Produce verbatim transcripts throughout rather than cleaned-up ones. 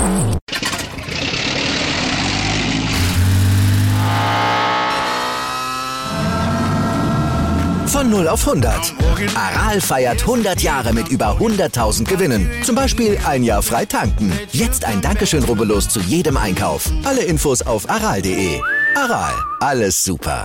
Von null auf hundert. Aral feiert hundert Jahre mit über hunderttausend Gewinnen. Zum Beispiel ein Jahr frei tanken. Jetzt ein Dankeschön, rubbellos zu jedem Einkauf. Alle Infos auf aral punkt de. Aral, alles super.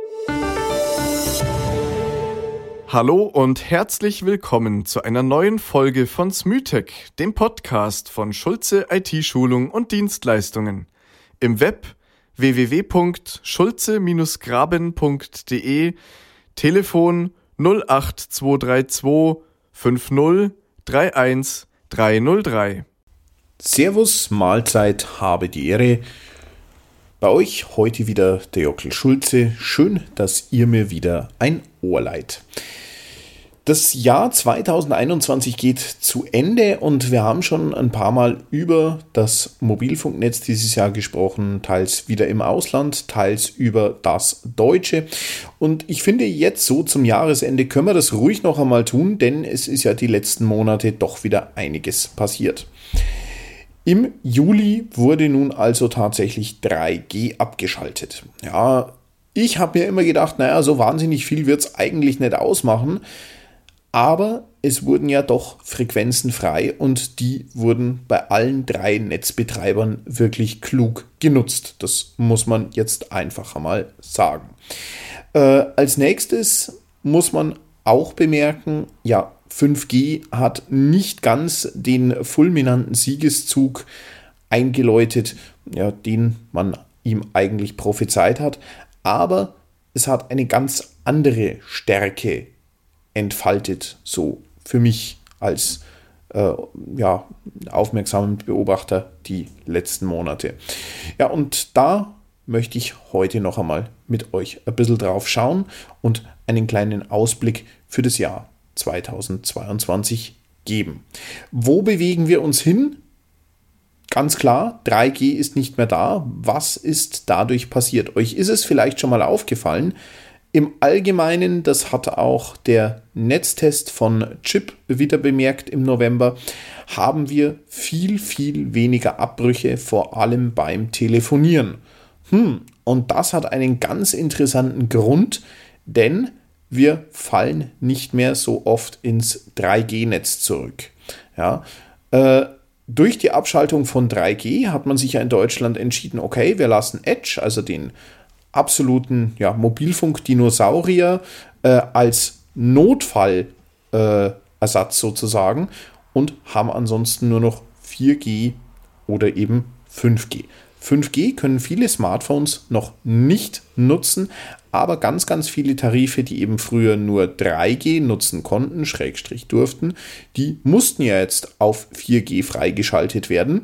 Hallo und herzlich willkommen zu einer neuen Folge von Smütech, dem Podcast von Schulze I T-Schulung und Dienstleistungen. Im Web w w w punkt schulze graben punkt de, Telefon null acht zwei drei zwei fünf null drei eins drei null drei. Servus, Mahlzeit, habe die Ehre. Bei euch heute wieder der Jockel Schulze. Schön, dass ihr mir wieder ein Ohr leiht. Das Jahr zwanzig einundzwanzig geht zu Ende und wir haben schon ein paar Mal über das Mobilfunknetz dieses Jahr gesprochen, teils wieder im Ausland, teils über das Deutsche. Und ich finde, jetzt so zum Jahresende können wir das ruhig noch einmal tun, denn es ist ja die letzten Monate doch wieder einiges passiert. Im Juli wurde nun also tatsächlich drei G abgeschaltet. Ja, ich habe mir immer gedacht, naja, so wahnsinnig viel wird es eigentlich nicht ausmachen. Aber es wurden ja doch Frequenzen frei und die wurden bei allen drei Netzbetreibern wirklich klug genutzt. Das muss man jetzt einfach einmal sagen. Äh, als nächstes muss man auch bemerken, ja, fünf G hat nicht ganz den fulminanten Siegeszug eingeläutet, ja, den man ihm eigentlich prophezeit hat, aber es hat eine ganz andere Stärke entfaltet, so für mich als äh, ja, aufmerksamen Beobachter die letzten Monate. Ja, und da möchte ich heute noch einmal mit euch ein bisschen drauf schauen und einen kleinen Ausblick für das Jahr zweitausendzweiundzwanzig geben. Wo bewegen wir uns hin? Ganz klar, drei G ist nicht mehr da. Was ist dadurch passiert? Euch ist es vielleicht schon mal aufgefallen. Im Allgemeinen, das hat auch der Netztest von Chip wieder bemerkt im November, haben wir viel, viel weniger Abbrüche, vor allem beim Telefonieren. Hm, und das hat einen ganz interessanten Grund, denn wir fallen nicht mehr so oft ins drei G Netz zurück. Ja, äh, durch die Abschaltung von drei G hat man sich ja in Deutschland entschieden, okay, wir lassen Edge, also den absoluten ja, Mobilfunk-Dinosaurier äh, als Notfallersatz äh, sozusagen und haben ansonsten nur noch vier G oder eben fünf G. fünf G können viele Smartphones noch nicht nutzen, aber ganz, ganz viele Tarife, die eben früher nur drei G nutzen konnten, Schrägstrich durften, die mussten ja jetzt auf vier G freigeschaltet werden.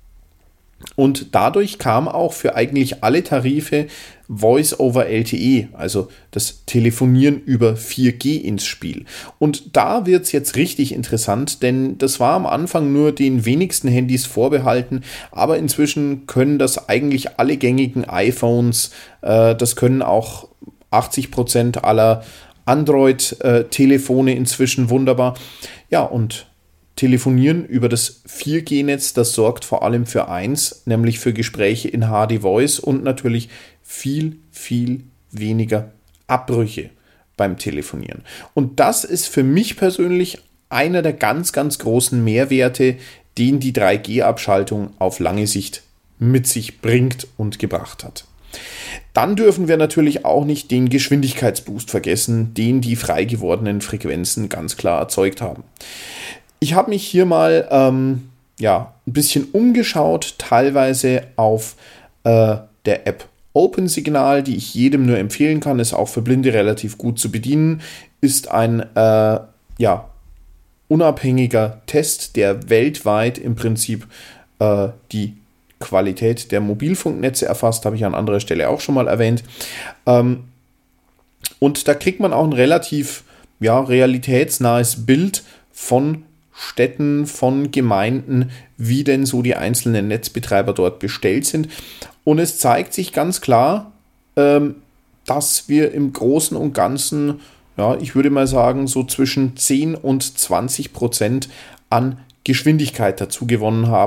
Und dadurch kam auch für eigentlich alle Tarife Voice over L T E, also das Telefonieren über vier G ins Spiel. Und da wird es jetzt richtig interessant, denn das war am Anfang nur den wenigsten Handys vorbehalten, aber inzwischen können das eigentlich alle gängigen iPhones, äh, das können auch achtzig Prozent aller Android-Telefone inzwischen wunderbar. Ja, und Telefonieren über das vier G Netz, das sorgt vor allem für eins, nämlich für Gespräche in H D Voice und natürlich viel, viel weniger Abbrüche beim Telefonieren. Und das ist für mich persönlich einer der ganz, ganz großen Mehrwerte, den die drei G Abschaltung auf lange Sicht mit sich bringt und gebracht hat. Dann dürfen wir natürlich auch nicht den Geschwindigkeitsboost vergessen, den die frei gewordenen Frequenzen ganz klar erzeugt haben. Ich habe mich hier mal ähm, ja, ein bisschen umgeschaut, teilweise auf äh, der App OpenSignal, die ich jedem nur empfehlen kann, ist auch für Blinde relativ gut zu bedienen, ist ein äh, ja, unabhängiger Test, der weltweit im Prinzip äh, die Qualität der Mobilfunknetze erfasst, habe ich an anderer Stelle auch schon mal erwähnt. Ähm, und da kriegt man auch ein relativ ja, realitätsnahes Bild von Städten, von Gemeinden, wie denn so die einzelnen Netzbetreiber dort bestellt sind. Und es zeigt sich ganz klar, ähm, dass wir im Großen und Ganzen, ja, ich würde mal sagen, so zwischen zehn und zwanzig Prozent an Geschwindigkeit dazu gewonnen haben,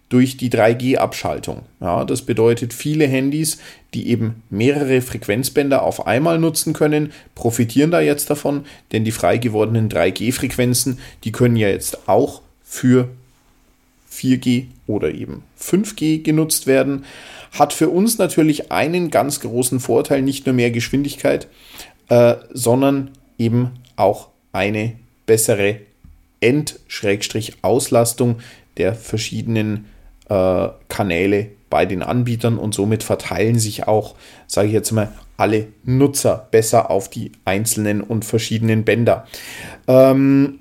durch die drei G Abschaltung. Ja, das bedeutet, viele Handys, die eben mehrere Frequenzbänder auf einmal nutzen können, profitieren da jetzt davon, denn die frei gewordenen drei G Frequenzen, die können ja jetzt auch für vier G oder eben fünf G genutzt werden. Hat für uns natürlich einen ganz großen Vorteil, nicht nur mehr Geschwindigkeit, äh, sondern eben auch eine bessere End-Auslastung der verschiedenen äh, Kanäle bei den Anbietern und somit verteilen sich auch, sage ich jetzt mal, alle Nutzer besser auf die einzelnen und verschiedenen Bänder. Ähm,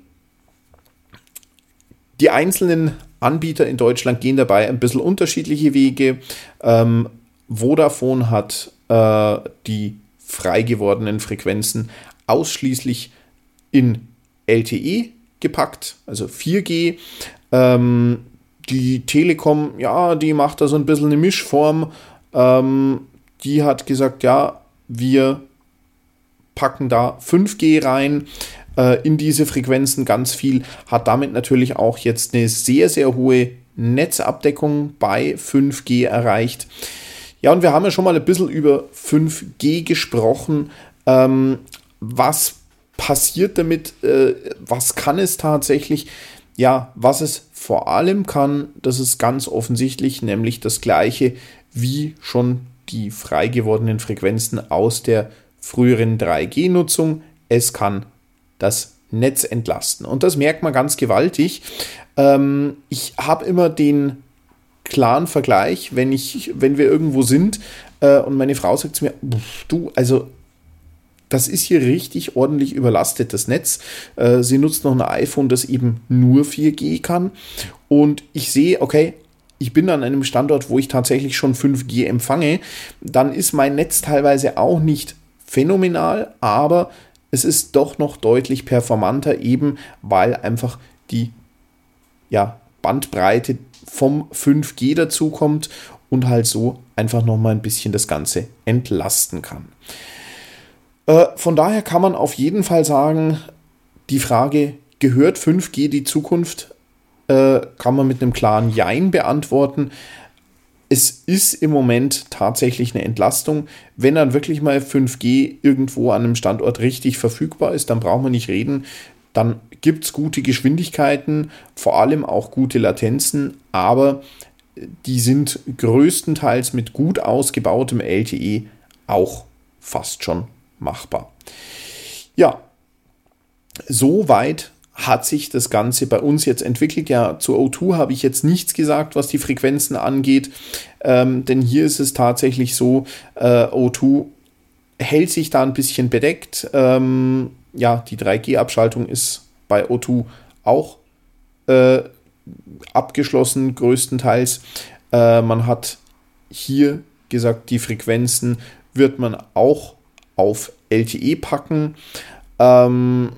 die einzelnen Anbieter in Deutschland gehen dabei ein bisschen unterschiedliche Wege. Ähm, Vodafone hat äh, die frei gewordenen Frequenzen ausschließlich in L T E gepackt, also vier G. Ähm, die Telekom, ja, die macht da so ein bisschen eine Mischform. Ähm, die hat gesagt, ja, wir packen da fünf G rein äh, in diese Frequenzen, ganz viel, hat damit natürlich auch jetzt eine sehr, sehr hohe Netzabdeckung bei fünf G erreicht. Ja, und wir haben ja schon mal ein bisschen über fünf G gesprochen. Ähm, was passiert damit? Äh, was kann es tatsächlich? Ja, was es vor allem kann, das ist ganz offensichtlich, nämlich das Gleiche wie schon die frei gewordenen Frequenzen aus der früheren drei G Nutzung. Es kann das Netz entlasten. Und das merkt man ganz gewaltig. Ähm, ich habe immer den klaren Vergleich, wenn ich, wenn wir irgendwo sind äh, und meine Frau sagt zu mir, du, also das ist hier richtig ordentlich überlastet, das Netz. Äh, sie nutzt noch ein iPhone, das eben nur vier G kann. Und ich sehe, okay, ich bin an einem Standort, wo ich tatsächlich schon fünf G empfange. Dann ist mein Netz teilweise auch nicht phänomenal, aber es ist doch noch deutlich performanter, eben weil einfach die ja, Bandbreite vom fünf G dazukommt und halt so einfach nochmal ein bisschen das Ganze entlasten kann. Von daher kann man auf jeden Fall sagen, die Frage, gehört fünf G die Zukunft, äh, kann man mit einem klaren Jein beantworten. Es ist im Moment tatsächlich eine Entlastung. Wenn dann wirklich mal fünf G irgendwo an einem Standort richtig verfügbar ist, dann brauchen wir nicht reden. Dann gibt es gute Geschwindigkeiten, vor allem auch gute Latenzen, aber die sind größtenteils mit gut ausgebautem L T E auch fast schon machbar. Ja, soweit hat sich das Ganze bei uns jetzt entwickelt. Ja, zu O zwei habe ich jetzt nichts gesagt, was die Frequenzen angeht, ähm, denn hier ist es tatsächlich so, äh, O zwei hält sich da ein bisschen bedeckt. Ähm, ja, die drei G Abschaltung ist bei O zwei auch äh, abgeschlossen, größtenteils. Äh, man hat hier gesagt, die Frequenzen wird man auch auf L T E packen. Ähm,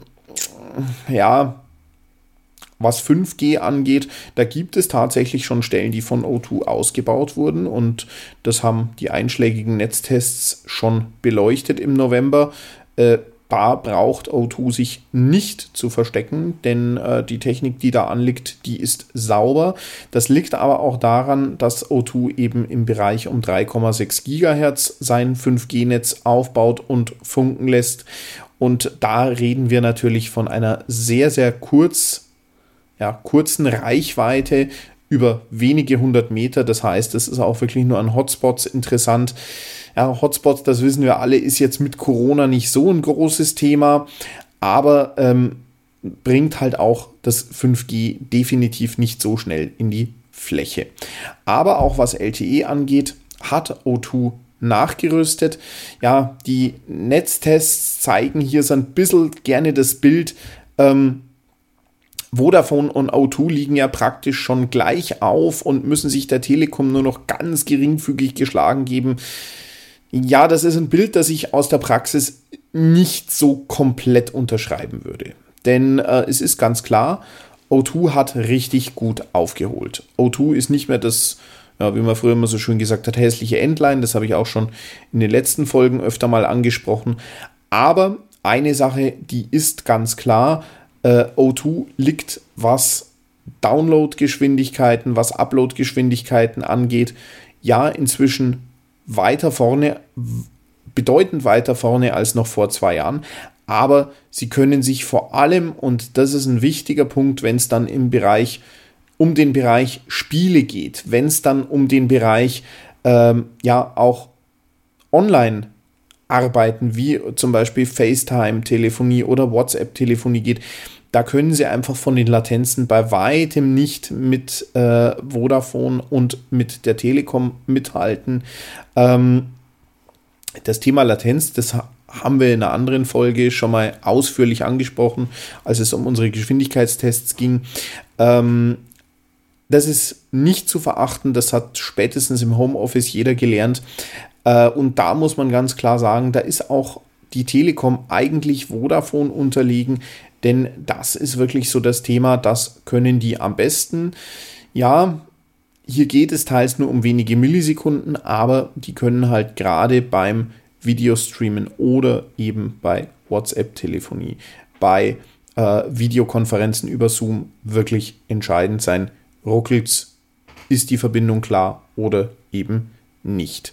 ja, was fünf G angeht, da gibt es tatsächlich schon Stellen, die von O zwei ausgebaut wurden und das haben die einschlägigen Netztests schon beleuchtet im November. Äh, da braucht O zwei sich nicht zu verstecken, denn äh, die Technik, die da anliegt, die ist sauber. Das liegt aber auch daran, dass O zwei eben im Bereich um drei Komma sechs Gigahertz sein fünf G Netz aufbaut und funken lässt. Und da reden wir natürlich von einer sehr, sehr kurz, ja, kurzen Reichweite über wenige hundert Meter. Das heißt, es ist auch wirklich nur an Hotspots interessant. Ja, Hotspots, das wissen wir alle, ist jetzt mit Corona nicht so ein großes Thema, aber ähm, bringt halt auch das fünf G definitiv nicht so schnell in die Fläche. Aber auch was L T E angeht, hat O zwei nachgerüstet. Ja, die Netztests zeigen hier so ein bisschen gerne das Bild. Ähm, Vodafone und O zwei liegen ja praktisch schon gleich auf und müssen sich der Telekom nur noch ganz geringfügig geschlagen geben. Ja, das ist ein Bild, das ich aus der Praxis nicht so komplett unterschreiben würde. Denn äh, es ist ganz klar, O zwei hat richtig gut aufgeholt. O zwei ist nicht mehr das, ja, wie man früher immer so schön gesagt hat, hässliche Entlein. Das habe ich auch schon in den letzten Folgen öfter mal angesprochen. Aber eine Sache, die ist ganz klar, äh, O zwei liegt, was Download-Geschwindigkeiten, was Upload-Geschwindigkeiten angeht, ja, inzwischen weiter vorne, bedeutend weiter vorne als noch vor zwei Jahren. Aber sie können sich vor allem, und das ist ein wichtiger Punkt, wenn es dann im Bereich, um den Bereich Spiele geht, wenn es dann um den Bereich, ähm, ja, auch Online-Arbeiten, wie zum Beispiel FaceTime-Telefonie oder WhatsApp-Telefonie geht, da können sie einfach von den Latenzen bei weitem nicht mit äh, Vodafone und mit der Telekom mithalten. Ähm, das Thema Latenz, das haben wir in einer anderen Folge schon mal ausführlich angesprochen, als es um unsere Geschwindigkeitstests ging. Ähm, das ist nicht zu verachten, das hat spätestens im Homeoffice jeder gelernt. Äh, und da muss man ganz klar sagen, da ist auch die Telekom eigentlich Vodafone unterlegen, denn das ist wirklich so das Thema, das können die am besten. Ja, hier geht es teils nur um wenige Millisekunden, aber die können halt gerade beim Videostreamen oder eben bei WhatsApp-Telefonie, bei äh, Videokonferenzen über Zoom wirklich entscheidend sein. Ruckelt's, ist die Verbindung klar oder eben nicht.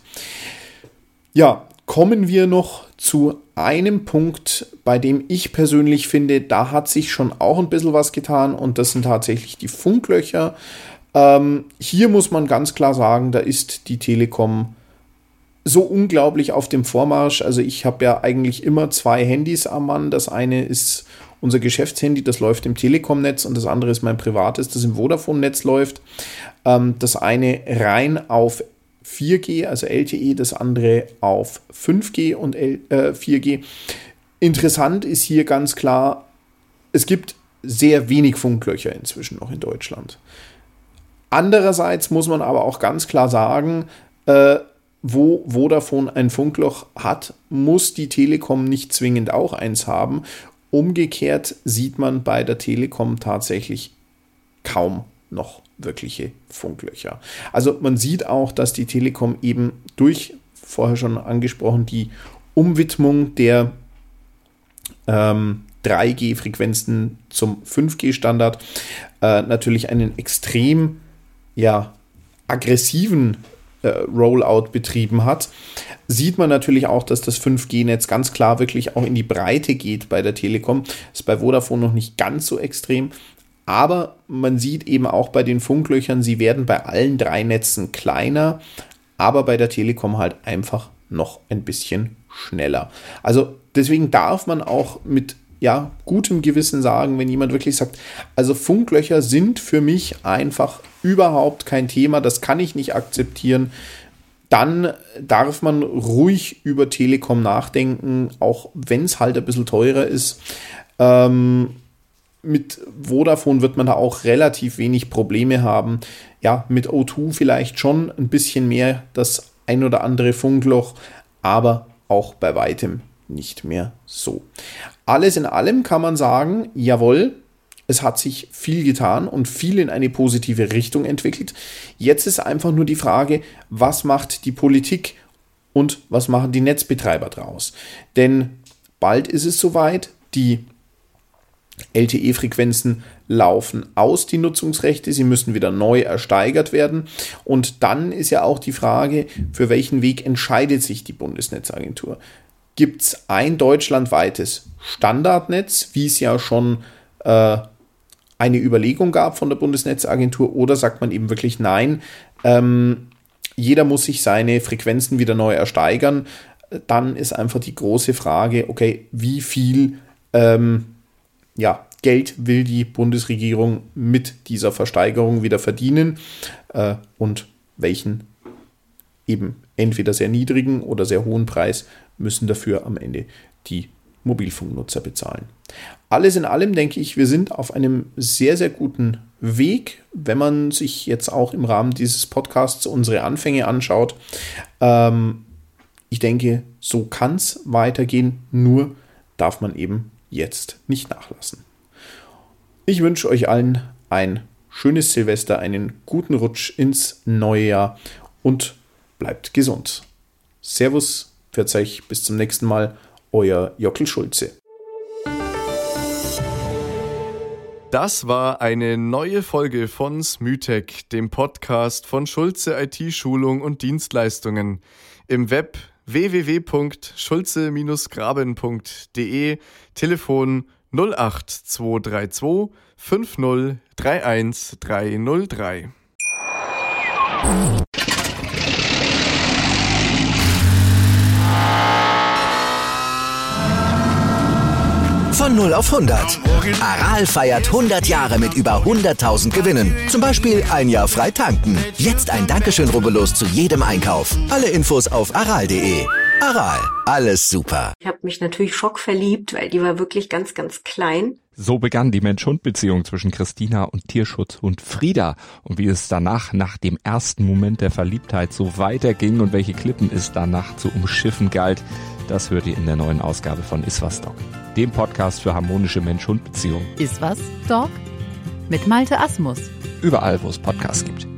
Ja, kommen wir noch zu einem Punkt, bei dem ich persönlich finde, da hat sich schon auch ein bisschen was getan und das sind tatsächlich die Funklöcher. Ähm, hier muss man ganz klar sagen, da ist die Telekom so unglaublich auf dem Vormarsch. Also ich habe ja eigentlich immer zwei Handys am Mann. Das eine ist unser Geschäftshandy, das läuft im Telekom-Netz und das andere ist mein privates, das im Vodafone-Netz läuft. Ähm, das eine rein auf vier G, also L T E, das andere auf fünf G und L, äh, vier G. Interessant ist hier ganz klar, es gibt sehr wenig Funklöcher inzwischen noch in Deutschland. Andererseits muss man aber auch ganz klar sagen, äh, wo Vodafone ein Funkloch hat, muss die Telekom nicht zwingend auch eins haben. Umgekehrt sieht man bei der Telekom tatsächlich kaum noch wirkliche Funklöcher. Also man sieht auch, dass die Telekom eben durch, vorher schon angesprochen, die Umwidmung der ähm, drei G-Frequenzen zum fünf G-Standard äh, natürlich einen extrem ja, aggressiven äh, Rollout betrieben hat. Sieht man natürlich auch, dass das fünf G-Netz ganz klar wirklich auch in die Breite geht bei der Telekom. Ist bei Vodafone noch nicht ganz so extrem. Aber man sieht eben auch bei den Funklöchern, sie werden bei allen drei Netzen kleiner, aber bei der Telekom halt einfach noch ein bisschen schneller. Also deswegen darf man auch mit ja, gutem Gewissen sagen, wenn jemand wirklich sagt, also Funklöcher sind für mich einfach überhaupt kein Thema, das kann ich nicht akzeptieren, dann darf man ruhig über Telekom nachdenken, auch wenn es halt ein bisschen teurer ist. Ähm, Mit Vodafone wird man da auch relativ wenig Probleme haben. Ja, mit O zwei vielleicht schon ein bisschen mehr das ein oder andere Funkloch, aber auch bei weitem nicht mehr so. Alles in allem kann man sagen, jawohl, es hat sich viel getan und viel in eine positive Richtung entwickelt. Jetzt ist einfach nur die Frage, was macht die Politik und was machen die Netzbetreiber draus? Denn bald ist es soweit, die L T E-Frequenzen laufen aus, die Nutzungsrechte, sie müssen wieder neu ersteigert werden und dann ist ja auch die Frage, für welchen Weg entscheidet sich die Bundesnetzagentur? Gibt es ein deutschlandweites Standardnetz, wie es ja schon äh, eine Überlegung gab von der Bundesnetzagentur, oder sagt man eben wirklich nein, ähm, jeder muss sich seine Frequenzen wieder neu ersteigern? Dann ist einfach die große Frage, okay, wie viel ähm, Ja, Geld will die Bundesregierung mit dieser Versteigerung wieder verdienen äh, und welchen eben entweder sehr niedrigen oder sehr hohen Preis müssen dafür am Ende die Mobilfunknutzer bezahlen. Alles in allem denke ich, wir sind auf einem sehr, sehr guten Weg, wenn man sich jetzt auch im Rahmen dieses Podcasts unsere Anfänge anschaut. Ähm, ich denke, so kann es weitergehen, nur darf man eben jetzt nicht nachlassen. Ich wünsche euch allen ein schönes Silvester, einen guten Rutsch ins neue Jahr und bleibt gesund. Servus, pfiat euch, bis zum nächsten Mal, euer Jockel Schulze. Das war eine neue Folge von Smütech, dem Podcast von Schulze I T-Schulung und Dienstleistungen. Im Web w w w punkt schulze graben punkt d e, Telefon null acht zwei drei zwei fünf null drei eins drei null drei. Von null auf hundert. Aral feiert hundert Jahre mit über hunderttausend Gewinnen. Zum Beispiel ein Jahr frei tanken. Jetzt ein Dankeschön, rubbellos zu jedem Einkauf. Alle Infos auf aral punkt de. Aral, alles super. Ich habe mich natürlich schockverliebt, weil die war wirklich ganz, ganz klein. So begann die Mensch-Hund-Beziehung zwischen Christina und Tierschutzhund Frieda. Und wie es danach, nach dem ersten Moment der Verliebtheit, so weiterging und welche Klippen es danach zu umschiffen galt, das hört ihr in der neuen Ausgabe von Iswas Dog, dem Podcast für harmonische Mensch-Hund-Beziehungen. Iswas Dog mit Malte Asmus. Überall, wo es Podcasts gibt.